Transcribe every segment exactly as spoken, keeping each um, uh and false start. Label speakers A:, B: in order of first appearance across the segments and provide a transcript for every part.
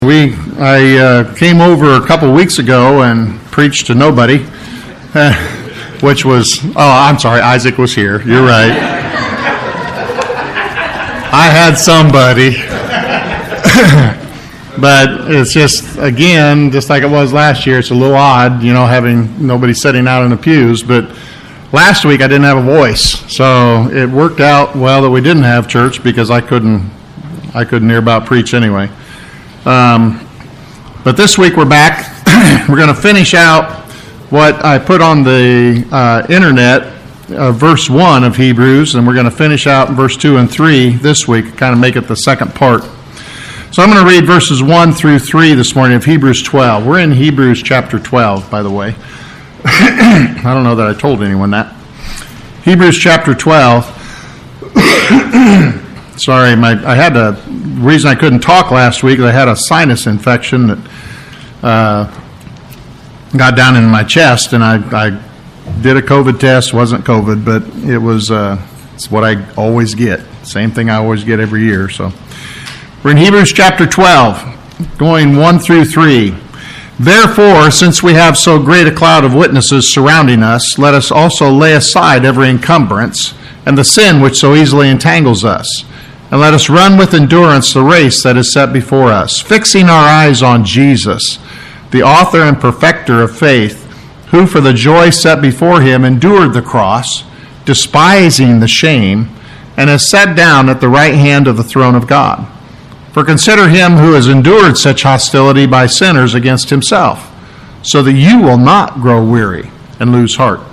A: We, I uh, came over a couple weeks ago and preached to nobody, uh, which was, oh, I'm sorry, Isaac was here. You're right. I had somebody. But it's just, again, just like it was last year, it's a little odd, you know, having nobody sitting out in the pews. But last week I didn't have a voice, so it worked out well that we didn't have church because I couldn't, I couldn't near about preach anyway. Um, but this week we're back. We're going to finish out what I put on the uh, internet, uh, verse one of Hebrews, and we're going to finish out verse two and three this week, kind of make it the second part. So I'm going to read verses one through three this morning of Hebrews twelve. We're in Hebrews chapter twelve, by the way. I don't know that I told anyone that. Hebrews chapter twelve. Sorry, my I had a the reason I couldn't talk last week. I had a sinus infection that uh, got down in my chest, and I, I did a COVID test. Wasn't COVID, but it was. Uh, it's what I always get. Same thing I always get every year. So we're in Hebrews chapter twelve, going one through three. Therefore, since we have so great a cloud of witnesses surrounding us, let us also lay aside every encumbrance and the sin which so easily entangles us. And let us run with endurance the race that is set before us, fixing our eyes on Jesus, the author and perfecter of faith, who for the joy set before him endured the cross, despising the shame, and has sat down at the right hand of the throne of God. For consider him who has endured such hostility by sinners against himself, so that you will not grow weary and lose heart.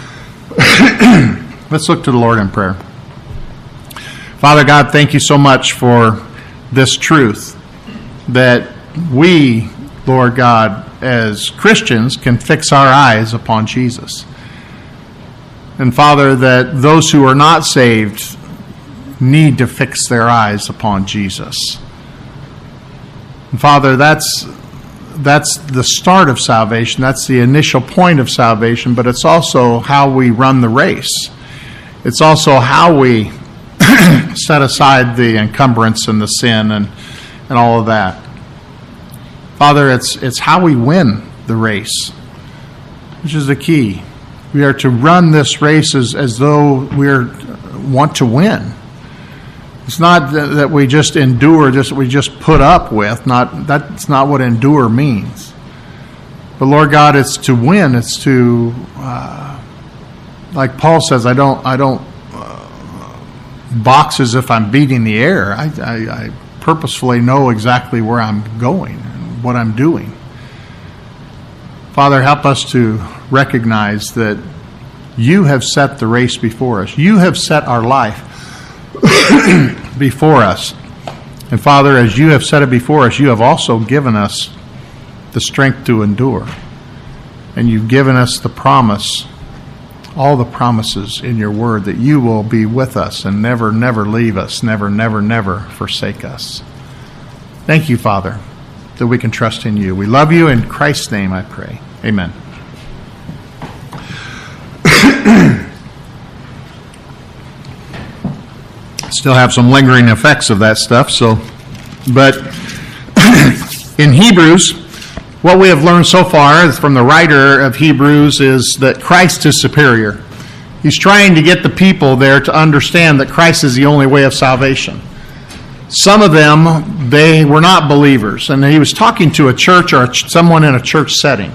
A: Let's look to the Lord in prayer. Father God, thank you so much for this truth that we, Lord God, as Christians can fix our eyes upon Jesus. And Father, that those who are not saved need to fix their eyes upon Jesus. And Father, that's that's the start of salvation. That's the initial point of salvation, but it's also how we run the race. It's also how we set aside the encumbrance and the sin and, and all of that. Father, it's it's how we win the race, which is the key. We are to run this race as, as though we want to win. It's not that, that we just endure, just we just put up with. Not that's not what endure means. But Lord God, it's to win. It's to, uh, like Paul says, I don't I don't. box as if I'm beating the air. I, I, I purposefully know exactly where I'm going and what I'm doing. Father, help us to recognize that you have set the race before us. You have set our life before us. And Father, as you have set it before us, you have also given us the strength to endure. And you've given us the promise, all the promises in your word that you will be with us and never, never leave us, never, never, never forsake us. Thank you, Father, that we can trust in you. We love you. In Christ's name I pray. Amen. Still have some lingering effects of that stuff, so, but in Hebrews, what we have learned so far from the writer of Hebrews is that Christ is superior. He's trying to get the people there to understand that Christ is the only way of salvation. Some of them, they were not believers, and he was talking to a church or someone in a church setting.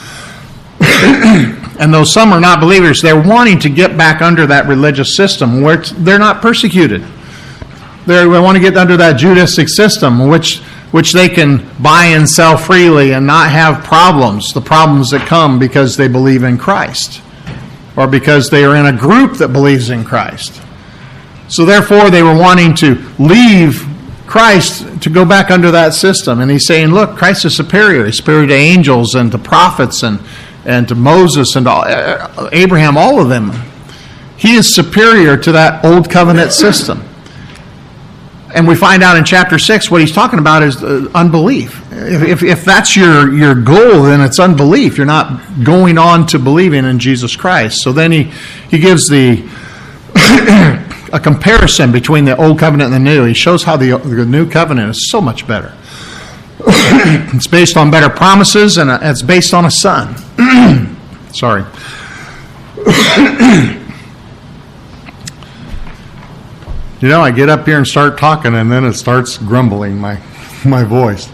A: And though some are not believers, they're wanting to get back under that religious system where they're not persecuted. They want to get under that Judaistic system, which which they can buy and sell freely and not have problems, the problems that come because they believe in Christ or because they are in a group that believes in Christ. So therefore, they were wanting to leave Christ to go back under that system. And he's saying, look, Christ is superior. He's superior to angels and to prophets and, and to Moses and to Abraham, all of them. He is superior to that old covenant system. And we find out in chapter six what he's talking about is uh, unbelief. If, if if that's your, your goal, then it's unbelief. You're not going on to believing in Jesus Christ. So then he, he gives the a comparison between the old covenant and the new. He shows how the, the new covenant is so much better. It's based on better promises, and it's based on a son. Sorry. You know, I get up here and start talking, and then it starts grumbling, my my voice.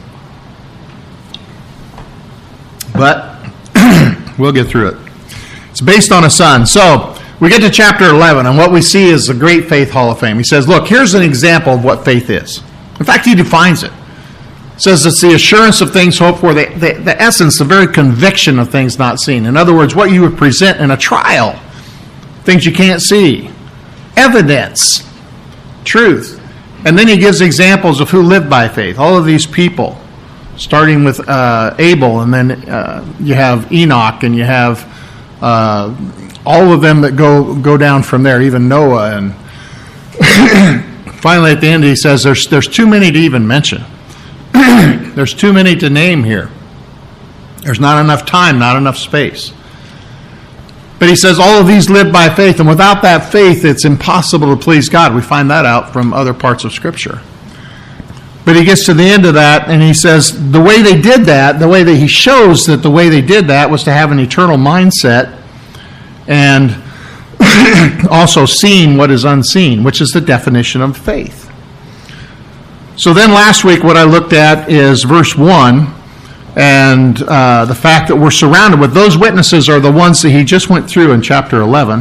A: But we'll get through it. It's based on a son. So we get to chapter eleven, and what we see is the Great Faith Hall of Fame. He says, look, here's an example of what faith is. In fact, he defines it. He says it's the assurance of things hoped for, the, the, the essence, the very conviction of things not seen. In other words, what you would present in a trial, things you can't see, evidence, truth. And then he gives examples of who lived by faith. All of these people, starting with uh, Abel, and then uh, you have Enoch, and you have uh, all of them that go go down from there, even Noah. And finally, at the end, he says there's there's too many to even mention. There's too many to name here. There's not enough time, not enough space. But he says all of these live by faith, and without that faith, it's impossible to please God. We find that out from other parts of Scripture. But he gets to the end of that, and he says the way they did that, the way that he shows that the way they did that was to have an eternal mindset and also seeing what is unseen, which is the definition of faith. So then last week what I looked at is verse one, and uh, the fact that we're surrounded with those witnesses are the ones that he just went through in chapter eleven.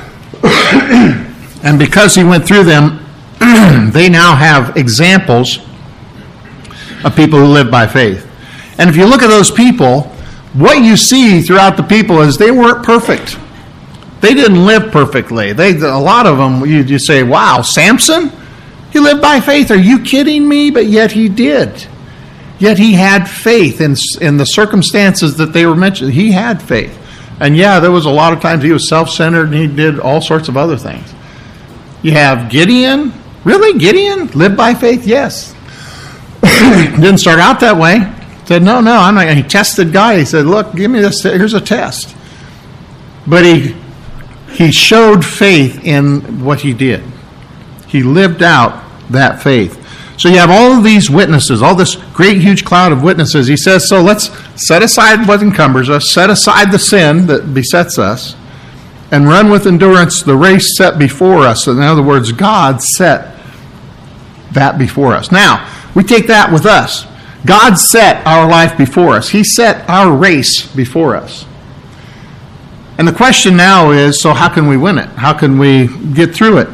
A: And because he went through them, they now have examples of people who live by faith. And if you look at those people, what you see throughout the people is they weren't perfect. They didn't live perfectly. They, a lot of them, you, you say, wow, Samson? He lived by faith. Are you kidding me? But yet he did. Yet he had faith in, in the circumstances that they were mentioned. He had faith. And yeah, there was a lot of times he was self-centered and he did all sorts of other things. You have Gideon. Really? Gideon? Lived by faith? Yes. Didn't start out that way. Said, no, no, I'm not. He tested God. He said, look, give me this. Here's a test. But he he showed faith in what he did. He lived out that faith. So you have all of these witnesses, all this great, huge cloud of witnesses. He says, so let's set aside what encumbers us, set aside the sin that besets us, and run with endurance the race set before us. So in other words, God set that before us. Now, we take that with us. God set our life before us. He set our race before us. And the question now is, so how can we win it? How can we get through it?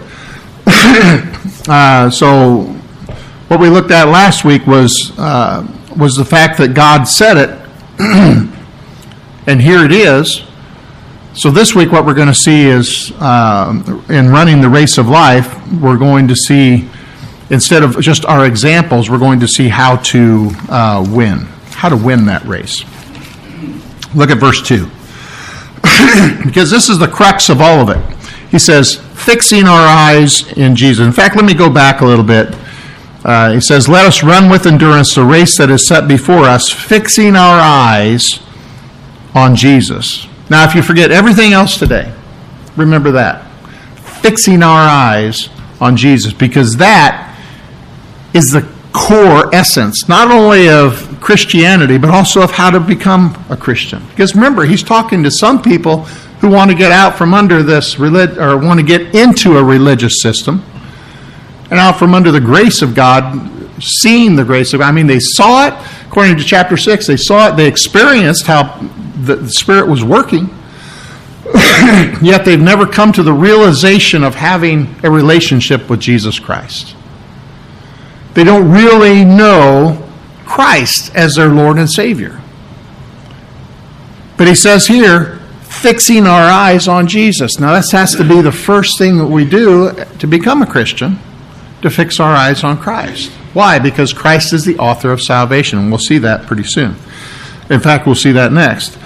A: uh, so what we looked at last week was uh, was the fact that God said it, and here it is. So this week what we're going to see is, uh, in running the race of life, we're going to see, instead of just our examples, we're going to see how to uh, win, how to win that race. Look at verse two. Because this is the crux of all of it. He says, fixing our eyes in Jesus. In fact, let me go back a little bit. Uh, he says, let us run with endurance the race that is set before us, fixing our eyes on Jesus. Now, if you forget everything else today, remember that. Fixing our eyes on Jesus, because that is the core essence, not only of Christianity, but also of how to become a Christian. Because remember, he's talking to some people who want to get out from under this, relig- or want to get into a religious system, and out from under the grace of God, seeing the grace of God. I mean, they saw it, according to chapter six, they saw it, they experienced how the Spirit was working, yet they've never come to the realization of having a relationship with Jesus Christ. They don't really know Christ as their Lord and Savior. But he says here, fixing our eyes on Jesus. Now, that has to be the first thing that we do to become a Christian, to fix our eyes on Christ. Why? Because Christ is the author of salvation, and we'll see that pretty soon. In fact, we'll see that next.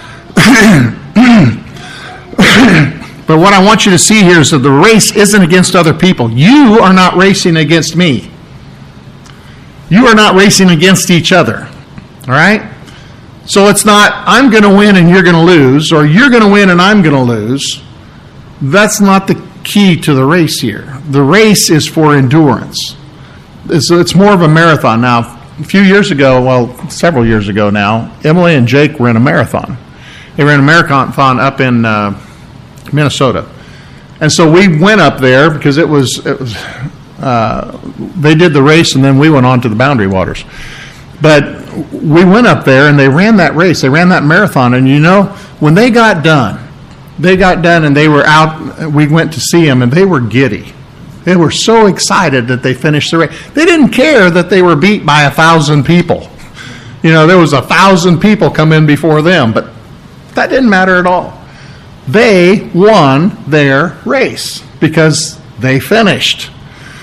A: But what I want you to see here is that the race isn't against other people. You are not racing against me. You are not racing against each other. All right? So it's not, I'm going to win and you're going to lose, or you're going to win and I'm going to lose. That's not the key to the race here. The race is for endurance. It's, it's more of a marathon. Now, a few years ago, well, several years ago now, Emily and Jake were in a marathon. They ran a marathon up in uh, Minnesota. And so we went up there because it was, it was uh, they did the race and then we went on to the Boundary Waters. But we went up there and they ran that race. They ran that marathon. And you know, when they got done, they got done and they were out, we went to see them and they were giddy. They were so excited that they finished the race. They didn't care that they were beat by a thousand people. You know, there was a thousand people come in before them, but that didn't matter at all. They won their race because they finished.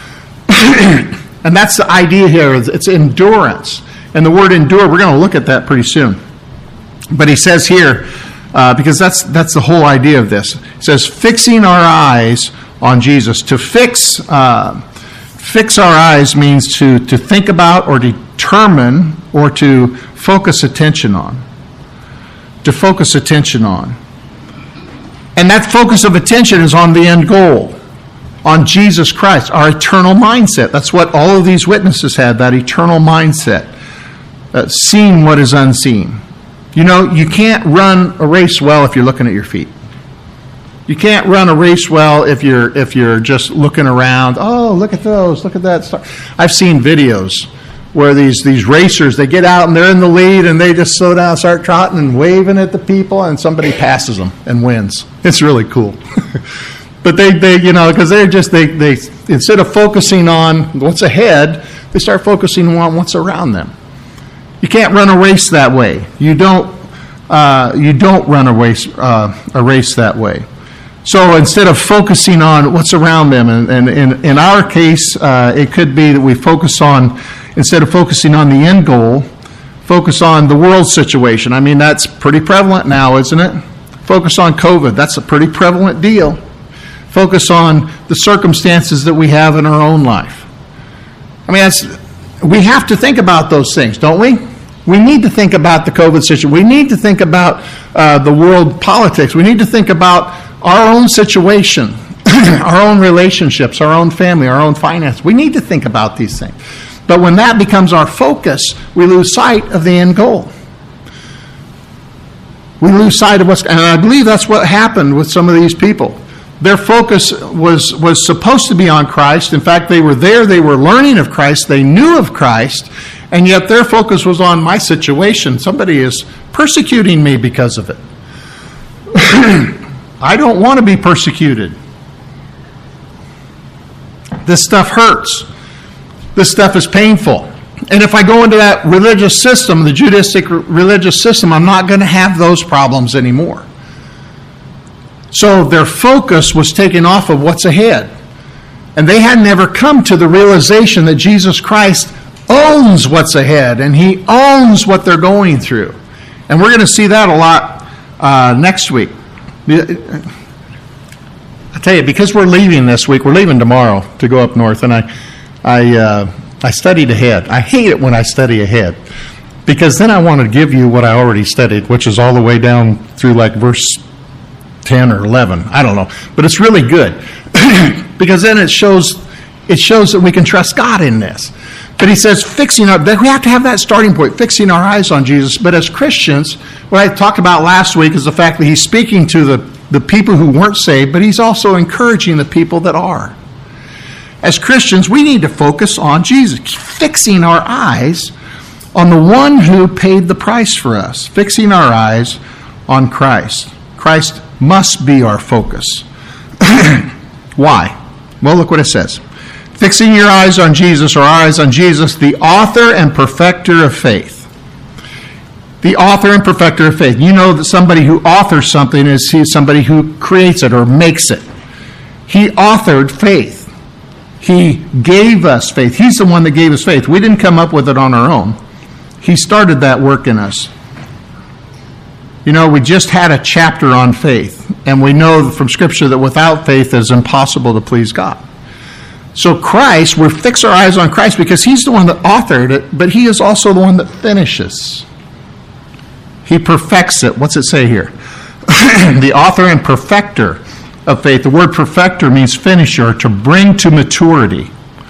A: And that's the idea here. It's endurance. And the word endure, we're going to look at that pretty soon. But he says here, uh, because that's that's the whole idea of this. He says, fixing our eyes on Jesus. To fix uh, fix our eyes means to, to think about or determine or to focus attention on. To focus attention on. And that focus of attention is on the end goal, on Jesus Christ, our eternal mindset. That's what all of these witnesses had, that eternal mindset, uh, seeing what is unseen. You know, you can't run a race well if you're looking at your feet. You can't run a race well if you're if you're just looking around. Oh, look at those, look at that star. I've seen videos where these, these racers, they get out and they're in the lead and they just slow down, start trotting and waving at the people, and somebody passes them and wins. It's really cool. But they, they you know, because they're just, they, they, instead of focusing on what's ahead, they start focusing on what's around them. You can't run a race that way. You don't, uh, you don't run a race, uh, a race that way. So instead of focusing on what's around them, and, and in, in our case, uh, it could be that we focus on, instead of focusing on the end goal, focus on the world situation. I mean, that's pretty prevalent now, isn't it? Focus on COVID. That's a pretty prevalent deal. Focus on the circumstances that we have in our own life. I mean, that's, we have to think about those things, don't we? We need to think about the COVID situation. We need to think about uh, the world politics. We need to think about our own situation, our own relationships, our own family, our own finance. We need to think about these things. But when that becomes our focus, we lose sight of the end goal. We lose sight of what's, and I believe that's what happened with some of these people. Their focus was, was supposed to be on Christ. In fact, they were there, they were learning of Christ, they knew of Christ, and yet their focus was on my situation. Somebody is persecuting me because of it. I don't want to be persecuted. This stuff hurts. This stuff is painful. And if I go into that religious system, the Judaistic religious system, I'm not going to have those problems anymore. So their focus was taken off of what's ahead. And they had never come to the realization that Jesus Christ owns what's ahead and he owns what they're going through. And we're going to see that a lot uh, next week. I tell you, because we're leaving this week, we're leaving tomorrow to go up north, and I I, uh, I studied ahead. I hate it when I study ahead, because then I want to give you what I already studied, which is all the way down through like verse ten or eleven. I don't know. But it's really good, because then it shows it shows that we can trust God in this. But he says fixing our, we have to have that starting point, fixing our eyes on Jesus. But as Christians, what I talked about last week is the fact that he's speaking to the, the people who weren't saved, but he's also encouraging the people that are. As Christians, we need to focus on Jesus, fixing our eyes on the one who paid the price for us, fixing our eyes on Christ. Christ must be our focus. Why? Well, look what it says. Fixing your eyes on Jesus, or our eyes on Jesus, the author and perfecter of faith. The author and perfecter of faith. You know that somebody who authors something is somebody who creates it or makes it. He authored faith. He gave us faith. He's the one that gave us faith. We didn't come up with it on our own. He started that work in us. You know, we just had a chapter on faith, and we know from Scripture that without faith it is impossible to please God. So Christ, we fix our eyes on Christ because he's the one that authored it, but he is also the one that finishes. He perfects it. What's it say here? The author and perfecter of faith. The word perfecter means finisher, to bring to maturity.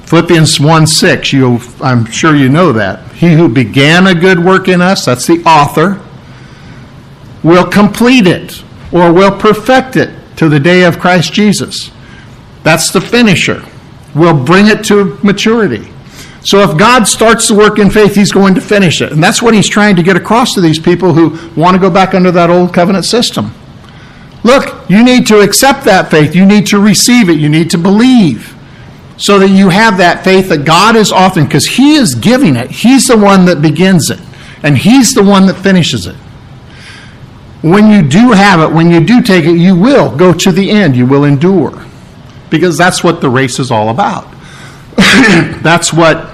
A: Philippians one six, you, I'm sure you know that. He who began a good work in us, that's the author, will complete it or will perfect it to the day of Christ Jesus. That's the finisher. Will bring it to maturity. So if God starts the work in faith, he's going to finish it. And that's what he's trying to get across to these people who want to go back under that old covenant system. Look, you need to accept that faith. You need to receive it. You need to believe so that you have that faith that God is authoring, because he is giving it. He's the one that begins it, and he's the one that finishes it. When you do have it, when you do take it, you will go to the end. You will endure, because that's what the race is all about. That's what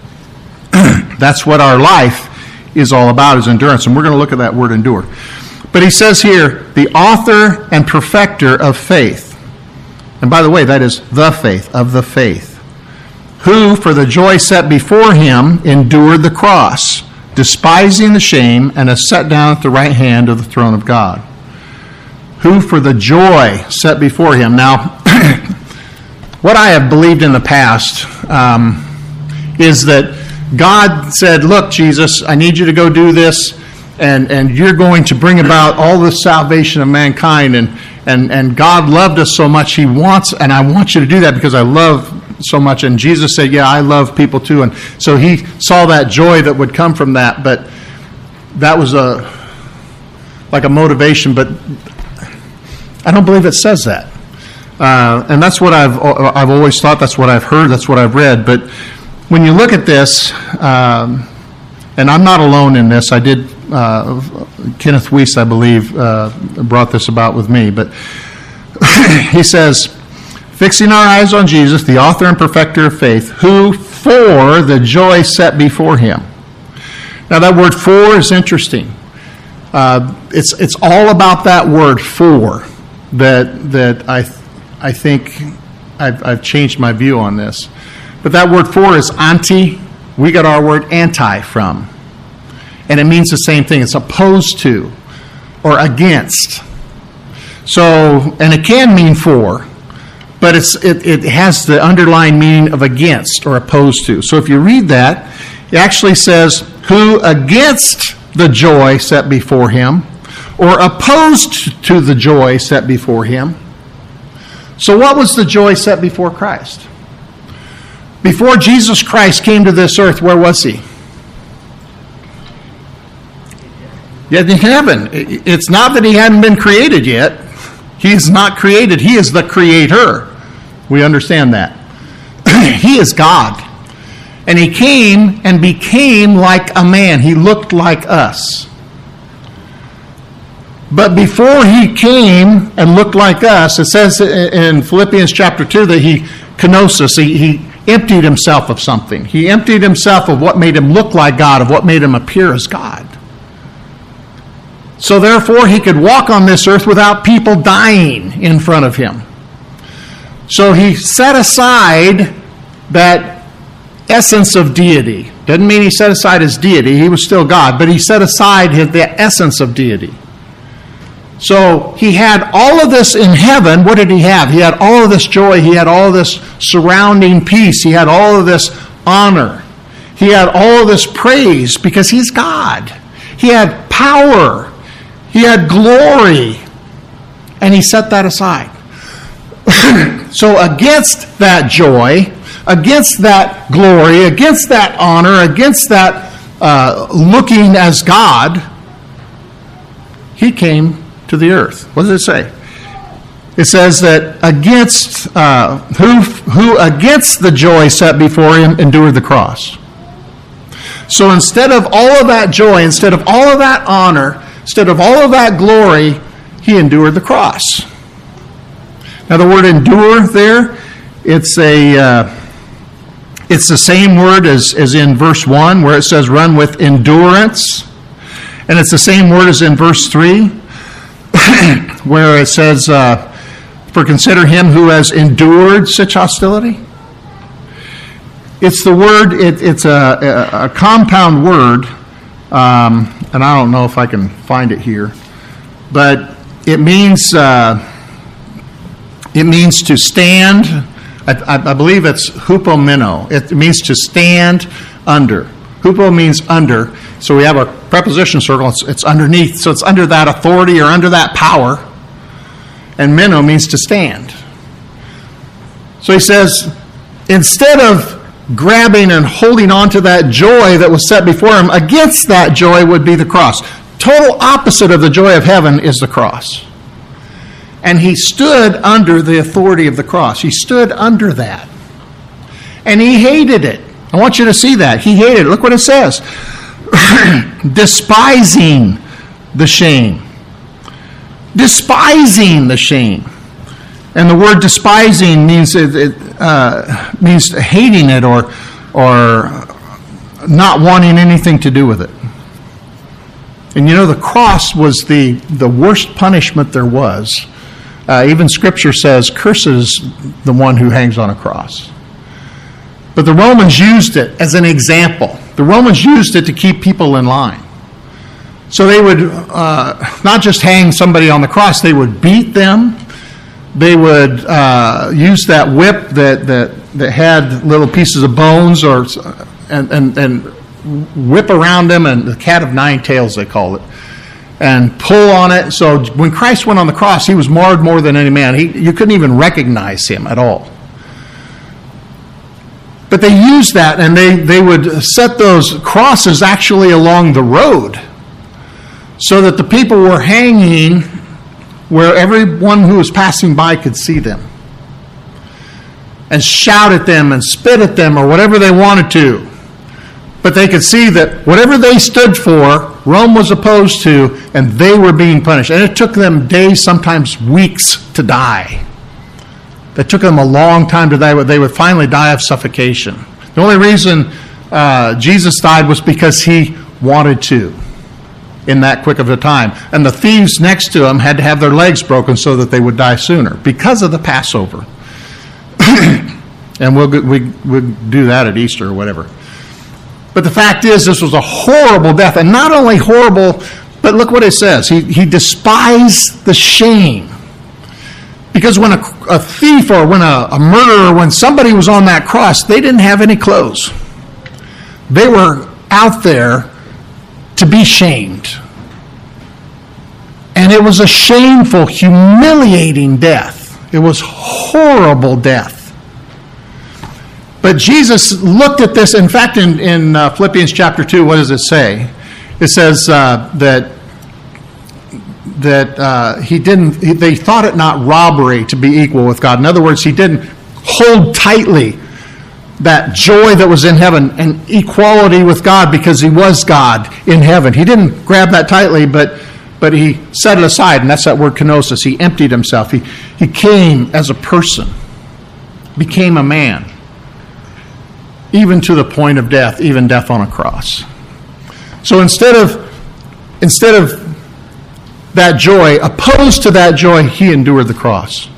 A: that's what our life is all about, is endurance. And we're going to look at that word endure. But he says here, the author and perfecter of faith. And by the way, that is the faith, of the faith. Who, for the joy set before him, endured the cross, despising the shame, and is set down at the right hand of the throne of God. Who, for the joy set before him. Now, what I have believed in the past um, is that God said, look, Jesus, I need you to go do this, and, and you're going to bring about all the salvation of mankind, and, and, and God loved us so much, he wants, and I want you to do that because I love so much. And Jesus said, yeah, I love people too. And so he saw that joy that would come from that, but that was a like a motivation, but I don't believe it says that. Uh, and that's what I've I've always thought. That's what I've heard. That's what I've read. But when you look at this, um, and I'm not alone in this. I did. Uh, Kenneth Weiss, I believe, uh, brought this about with me. But he says, fixing our eyes on Jesus, the author and perfecter of faith, who for the joy set before him. Now that word "for" is interesting. Uh, it's it's all about that word "for" that that I. I think I've, I've changed my view on this. But that word "for" is anti. We got our word "anti" from. And it means the same thing. It's opposed to or against. So, and it can mean for, but it's it, it has the underlying meaning of against or opposed to. So if you read that, it actually says, who against the joy set before him, or opposed to the joy set before him. So what was the joy set before Christ? Before Jesus Christ came to this earth, where was he? Yet in heaven. It's not that he hadn't been created yet. He is not created. He is the creator. We understand that. He is God. And he came and became like a man. He looked like us. But before he came and looked like us, it says in Philippians chapter two that he kenosis, he, he emptied himself of something. He emptied himself of what made him look like God, of what made him appear as God. So therefore he could walk on this earth without people dying in front of him. So he set aside that essence of deity. Doesn't mean he set aside his deity. He was still God, but he set aside his, the essence of deity. So he had all of this in heaven. What did he have? He had all of this joy. He had all of this surrounding peace. He had all of this honor. He had all of this praise because he's God. He had power. He had glory. And he set that aside. So against that joy, against that glory, against that honor, against that uh, looking as God, he came to the earth. What does it say? It says that against uh, who who against the joy set before him endured the cross. So instead of all of that joy, instead of all of that honor, instead of all of that glory, he endured the cross. Now the word endure there, it's a uh, it's the same word as, as in verse one where it says run with endurance. And it's the same word as in verse three. Where it says, uh, for consider him who has endured such hostility. It's the word, it, it's a, a, a compound word, um, and I don't know if I can find it here, but it means uh, it means to stand I, I believe it's hupomeno. It means to stand under. Hupo means under. So we have a preposition circle. It's, it's underneath. So it's under that authority or under that power. And meno means to stand. So he says, instead of grabbing and holding on to that joy that was set before him, against that joy would be the cross. Total opposite of the joy of heaven is the cross. And he stood under the authority of the cross. He stood under that. And he hated it. I want you to see that. He hated it. Look what it says. Despising the shame. Despising the shame. And the word despising means it, it uh, means hating it or or not wanting anything to do with it. And you know, the cross was the, the worst punishment there was. Uh, even Scripture says, curses the one who hangs on a cross. But the Romans used it as an example. The Romans used it to keep people in line. So they would uh, not just hang somebody on the cross, they would beat them. They would uh, use that whip that, that, that had little pieces of bones or and, and, and whip around them, and the cat of nine tails, they call it, and pull on it. So when Christ went on the cross, he was marred more than any man. He, you couldn't even recognize him at all. But they used that, and they, they would set those crosses actually along the road so that the people were hanging where everyone who was passing by could see them and shout at them and spit at them or whatever they wanted to. But they could see that whatever they stood for, Rome was opposed to, and they were being punished. And it took them days, sometimes weeks, to die. It took them a long time to die, but they would finally die of suffocation. The only reason uh, Jesus died was because he wanted to in that quick of a time. And the thieves next to him had to have their legs broken so that they would die sooner because of the Passover. And we'll, we, we'll do that at Easter or whatever. But the fact is, this was a horrible death. And not only horrible, but look what it says. He, he despised the shame. Because when a, a thief or when a, a murderer, when somebody was on that cross, they didn't have any clothes. They were out there to be shamed. And it was a shameful, humiliating death. It was horrible death. But Jesus looked at this. In fact, in, in uh, Philippians chapter two, what does it say? It says uh, that that uh, he didn't. He, they thought it not robbery to be equal with God. In other words, he didn't hold tightly that joy that was in heaven and equality with God because he was God in heaven. He didn't grab that tightly, but but he set it aside, and that's that word kenosis. He emptied himself. He he came as a person, became a man, even to the point of death, even death on a cross. So instead of instead of that joy, opposed to that joy, he endured the cross.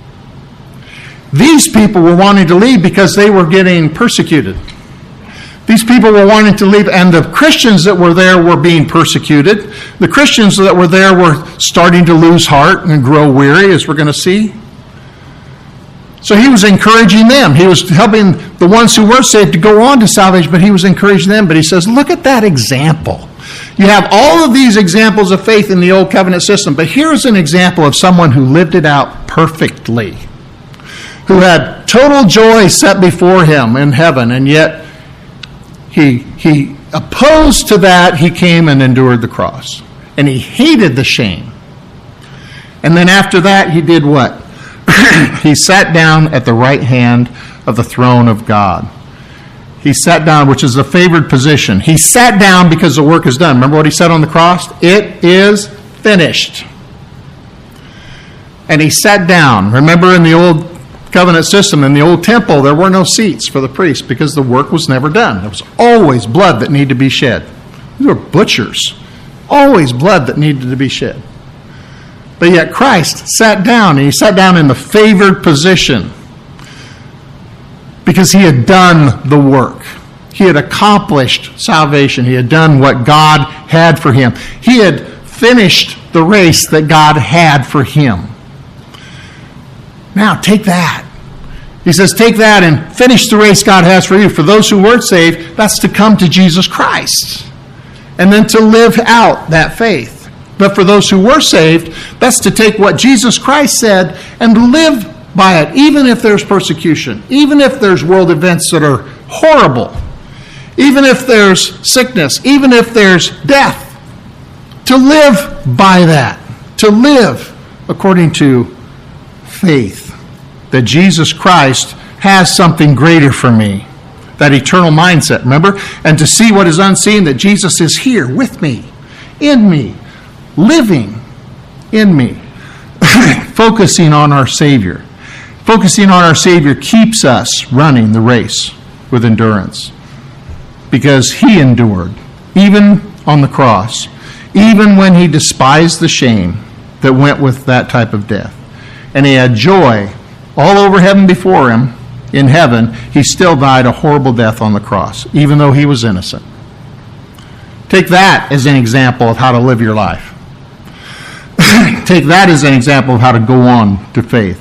A: These people were wanting to leave because they were getting persecuted. These people were wanting to leave, and the Christians that were there were being persecuted. The Christians that were there were starting to lose heart and grow weary, as we're going to see. So he was encouraging them. He was helping the ones who were saved to go on to salvation, but he was encouraging them. But he says, look at that example. You have all of these examples of faith in the Old Covenant system, but here's an example of someone who lived it out perfectly, who had total joy set before him in heaven, and yet he, he opposed to that, he came and endured the cross. And he hated the shame. And then after that, he did what? He sat down at the right hand of the throne of God. He sat down, which is the favored position. He sat down because the work is done. Remember what he said on the cross? It is finished. And he sat down. Remember in the Old Covenant system, in the Old Temple, there were no seats for the priests because the work was never done. There was always blood that needed to be shed. These were butchers. Always blood that needed to be shed. But yet Christ sat down, and he sat down in the favored position because he had done the work. He had accomplished salvation. He had done what God had for him. He had finished the race that God had for him. Now take that He says, take that and finish the race God has for you. For those who weren't saved, that's to come to Jesus Christ and then to live out that faith. But for those who were saved, that's to take what Jesus Christ said and live by it, even if there's persecution, even if there's world events that are horrible, even if there's sickness, even if there's death, to live by that, to live according to faith that Jesus Christ has something greater for me, that eternal mindset, remember? And to see what is unseen, that Jesus is here with me, in me, living in me, focusing on our Savior. Focusing on our Savior keeps us running the race with endurance because He endured, even on the cross, even when He despised the shame that went with that type of death. And He had joy all over heaven before Him. In heaven, He still died a horrible death on the cross, even though He was innocent. Take that as an example of how to live your life. Take that as an example of how to go on to faith.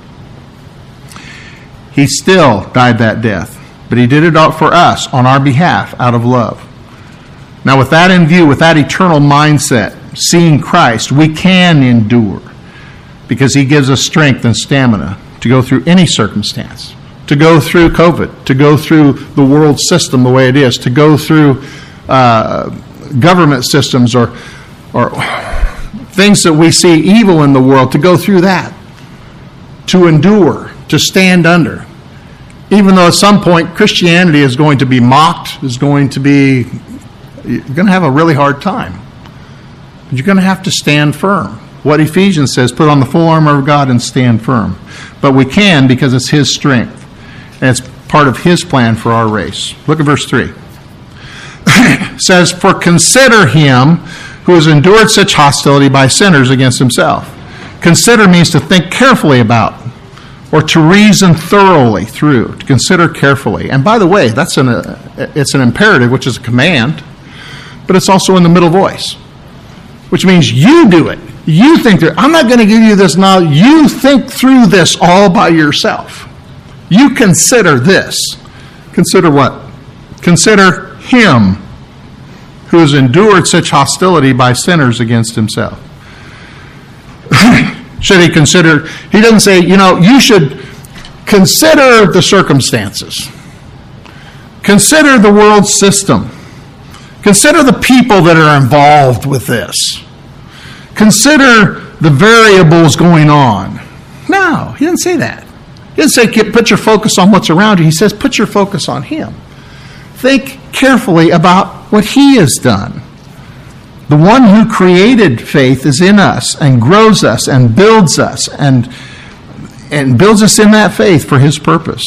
A: He still died that death, but He did it for us on our behalf out of love. Now, with that in view, with that eternal mindset, seeing Christ, we can endure because He gives us strength and stamina to go through any circumstance, to go through COVID, to go through the world system the way it is, to go through uh, government systems or, or things that we see evil in the world, to go through that, to endure, to stand under. Even though at some point Christianity is going to be mocked, is going to be, you're going to have a really hard time. You're going to have to stand firm. What Ephesians says, put on the full armor of God and stand firm. But we can because it's His strength. And it's part of His plan for our race. Look at verse three. It says, for consider Him who has endured such hostility by sinners against Himself. Consider means to think carefully about, or to reason thoroughly through, to consider carefully. And by the way, that's an uh, it's an imperative, which is a command, but it's also in the middle voice, which means you do it. You think that I'm not going to give you this now. You think through this all by yourself. You consider this. Consider what? Consider Him who has endured such hostility by sinners against Himself. Should he consider, he doesn't say, you know, you should consider the circumstances. Consider the world system. Consider the people that are involved with this. Consider the variables going on. No, he didn't say that. He didn't say put your focus on what's around you. He says put your focus on Him. Think carefully about what He has done. The one who created faith is in us and grows us and builds us and, and builds us in that faith for His purpose.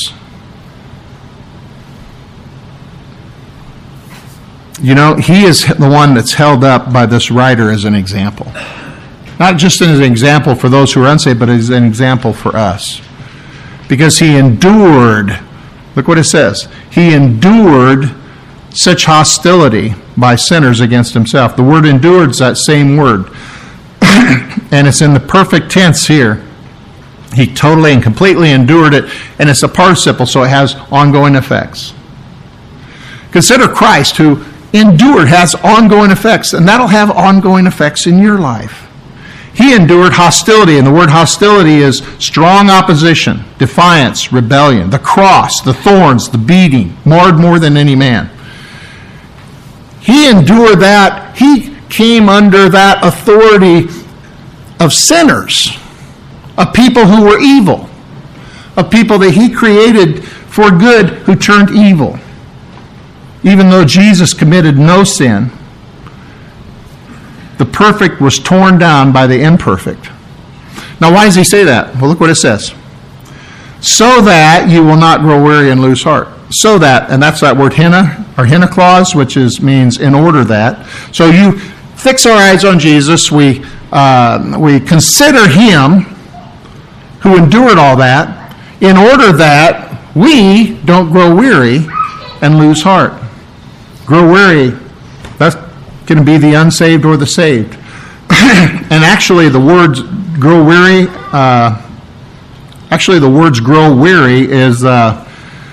A: You know, He is the one that's held up by this writer as an example. Not just as an example for those who are unsaved, but as an example for us. Because He endured, look what it says, He endured such hostility by sinners against Himself. The word endured is that same word. And it's in the perfect tense here. He totally and completely endured it. And it's a participle, so it has ongoing effects. Consider Christ, who endured, has ongoing effects. And that'll have ongoing effects in your life. He endured hostility. And the word hostility is strong opposition, defiance, rebellion, the cross, the thorns, the beating, marred more than any man. He endured that. He came under that authority of sinners, of people who were evil, of people that He created for good who turned evil. Even though Jesus committed no sin, the perfect was torn down by the imperfect. Now, why does He say that? Well, look what it says. So that you will not grow weary and lose heart. So that, and that's that word hina, or hina clause, which is means in order that. So you fix our eyes on Jesus. We uh, we consider Him who endured all that, in order that we don't grow weary and lose heart. Grow weary, that's going to be the unsaved or the saved. And actually, the word grow weary, uh, Actually, the words grow weary is uh,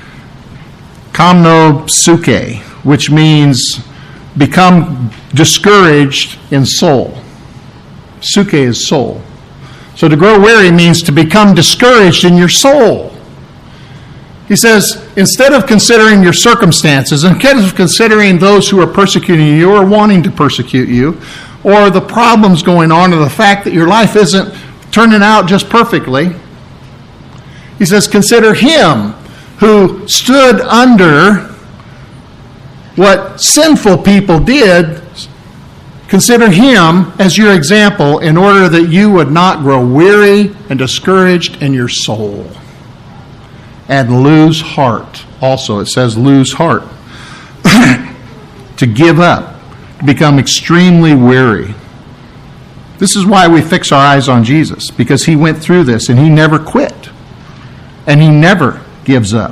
A: kamnosuke, which means become discouraged in soul. Suke is soul. So to grow weary means to become discouraged in your soul. He says, instead of considering your circumstances, instead of considering those who are persecuting you or wanting to persecute you, or the problems going on, or the fact that your life isn't turning out just perfectly, he says, consider him who stood under what sinful people did. Consider him as your example in order that you would not grow weary and discouraged in your soul and lose heart. Also, it says lose heart. To give up, to become extremely weary. This is why we fix our eyes on Jesus, because he went through this and he never quit. And he never gives up.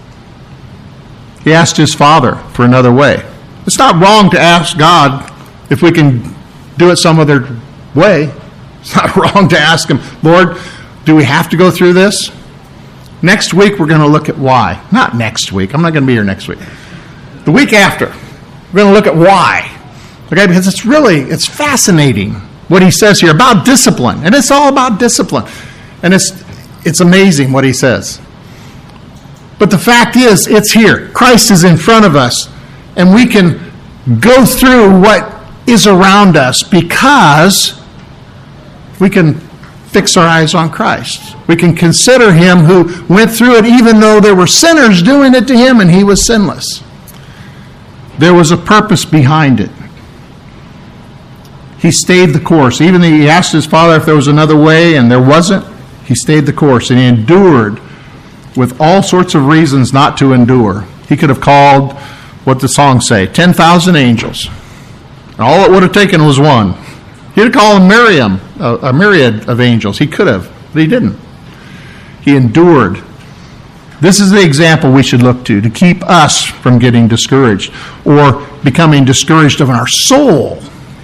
A: He asked his Father for another way. It's not wrong to ask God if we can do it some other way. It's not wrong to ask him, Lord, do we have to go through this? Next week we're going to look at why. Not next week. I'm not going to be here next week. The week after, we're going to look at why. Okay, because it's really, it's fascinating what he says here about discipline. And it's all about discipline. And it's it's amazing what he says. But the fact is, it's here. Christ is in front of us. And we can go through what is around us because we can fix our eyes on Christ. We can consider him who went through it even though there were sinners doing it to him and he was sinless. There was a purpose behind it. He stayed the course. Even though he asked his Father if there was another way and there wasn't, he stayed the course and he endured with all sorts of reasons not to endure. He could have called, what the songs say, ten thousand angels. And all it would have taken was one. He could have called Miriam, a, a myriad of angels. He could have, but he didn't. He endured. This is the example we should look to, to keep us from getting discouraged or becoming discouraged of our soul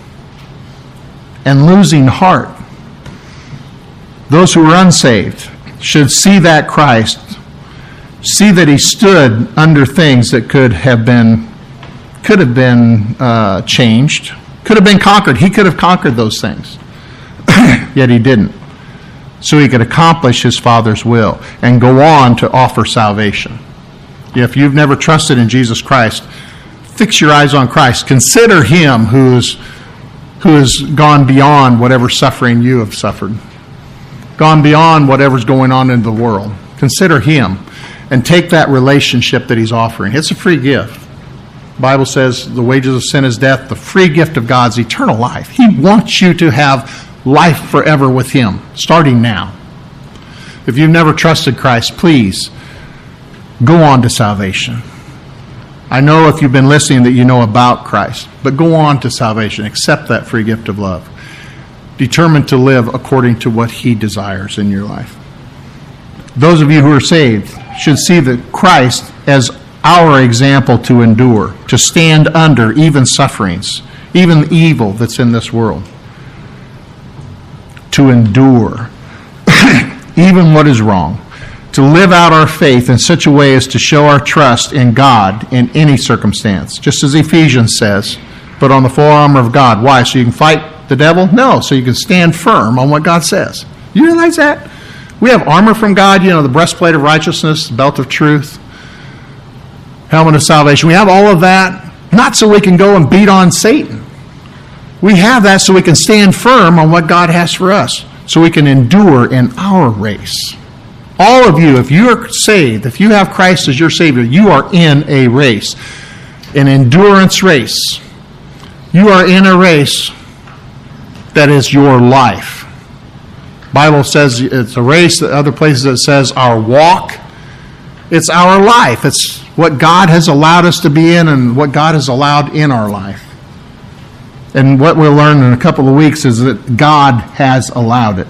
A: and losing heart. Those who are unsaved should see that Christ, see that he stood under things that could have been could have been uh, changed, could have been conquered. He could have conquered those things. Yet he didn't. So he could accomplish his Father's will and go on to offer salvation. If you've never trusted in Jesus Christ, fix your eyes on Christ. Consider him who's who has gone beyond whatever suffering you have suffered, gone beyond whatever's going on in the world. Consider him and take that relationship that he's offering. It's a free gift. The Bible says the wages of sin is death. The free gift of God's eternal life. He wants you to have life forever with him, starting now. If you've never trusted Christ, please go on to salvation. I know if you've been listening that you know about Christ, but go on to salvation. Accept that free gift of love. Determined to live according to what he desires in your life. Those of you who are saved should see that Christ as our example to endure, to stand under even sufferings, even the evil that's in this world. To endure even what is wrong. To live out our faith in such a way as to show our trust in God in any circumstance. Just as Ephesians says, put on the full armor of God. Why? So you can fight the devil? No, so you can stand firm on what God says. You realize that? We have armor from God, you know, the breastplate of righteousness, the belt of truth, helmet of salvation. We have all of that, not so we can go and beat on Satan. We have that so we can stand firm on what God has for us, so we can endure in our race. All of you, if you are saved, if you have Christ as your Savior, you are in a race, an endurance race. You are in a race that is your life. The Bible says it's a race. Other places it says our walk. It's our life. It's what God has allowed us to be in and what God has allowed in our life. And what we'll learn in a couple of weeks is that God has allowed it.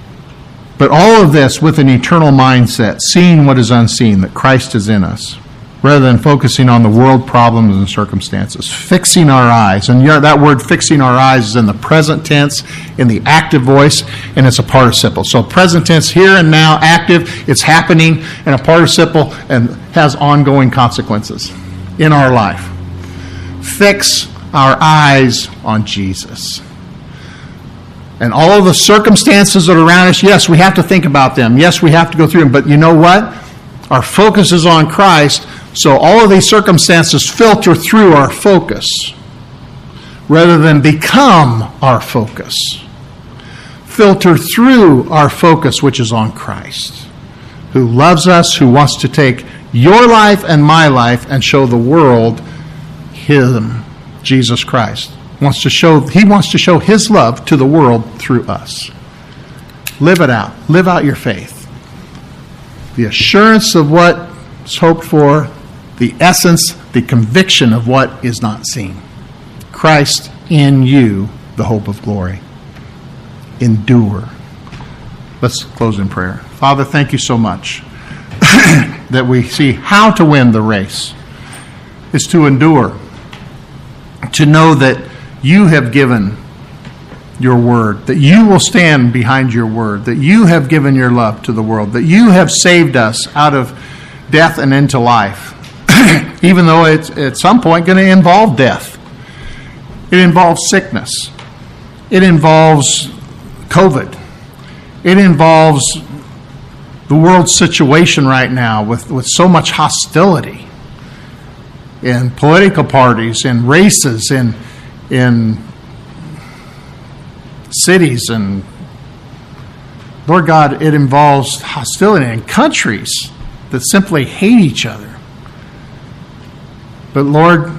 A: But all of this with an eternal mindset, seeing what is unseen, that Christ is in us. rather than focusing on the world problems and circumstances. Fixing our eyes. And that word fixing our eyes is in the present tense, in the active voice, and it's a participle. So present tense, here and now, active, it's happening, and a participle, and has ongoing consequences in our life. Fix our eyes on Jesus. And all of the circumstances that are around us, yes, we have to think about them. Yes, we have to go through them. But you know what? Our focus is on Christ, so all of these circumstances filter through our focus rather than become our focus. Filter through our focus, which is on Christ, who loves us, who wants to take your life and my life and show the world Him, Jesus Christ. Wants to show, he wants to show His love to the world through us. Live it out. Live out your faith. The assurance of what is hoped for, the essence, the conviction of what is not seen. Christ in you, the hope of glory. Endure. Let's close in prayer. Father, thank you so much that we see how to win the race is to endure, to know that you have given your word, that you will stand behind your word, that you have given your love to the world, that you have saved us out of death and into life, even though it's at some point going to involve death. It involves sickness. It involves COVID. It involves the world's situation right now with, with so much hostility in political parties, in races, in in cities, and Lord God, it involves hostility in countries that simply hate each other. But Lord,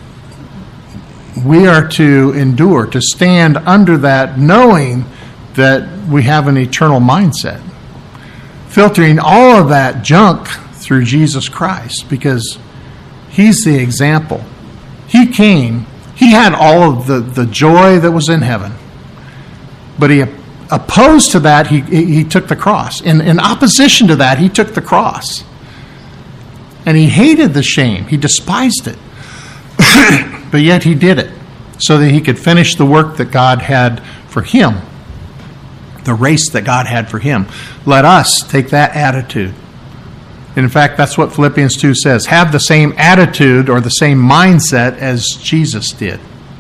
A: we are to endure, to stand under that, knowing that we have an eternal mindset, filtering all of that junk through Jesus Christ, because He's the example. He came, He had all of the, the joy that was in heaven, but He opposed to that, He, he took the cross. In, in opposition to that, He took the cross. And He hated the shame. He despised it. But yet He did it so that He could finish the work that God had for Him, the race that God had for Him. Let us take that attitude. And in fact, that's what Philippians two says. Have the same attitude or the same mindset as Jesus did.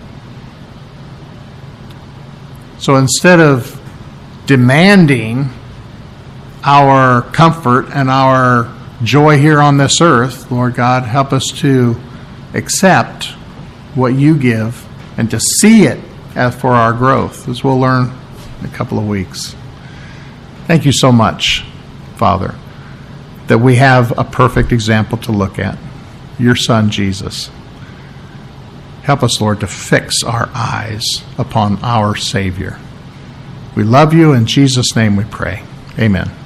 A: So instead of demanding our comfort and our joy here on this earth, Lord God, help us to accept what you give and to see it as for our growth, as we'll learn in a couple of weeks. Thank you so much, Father, that we have a perfect example to look at, your Son, Jesus. Help us, Lord, to fix our eyes upon our Savior. We love you. In Jesus' name we pray. Amen.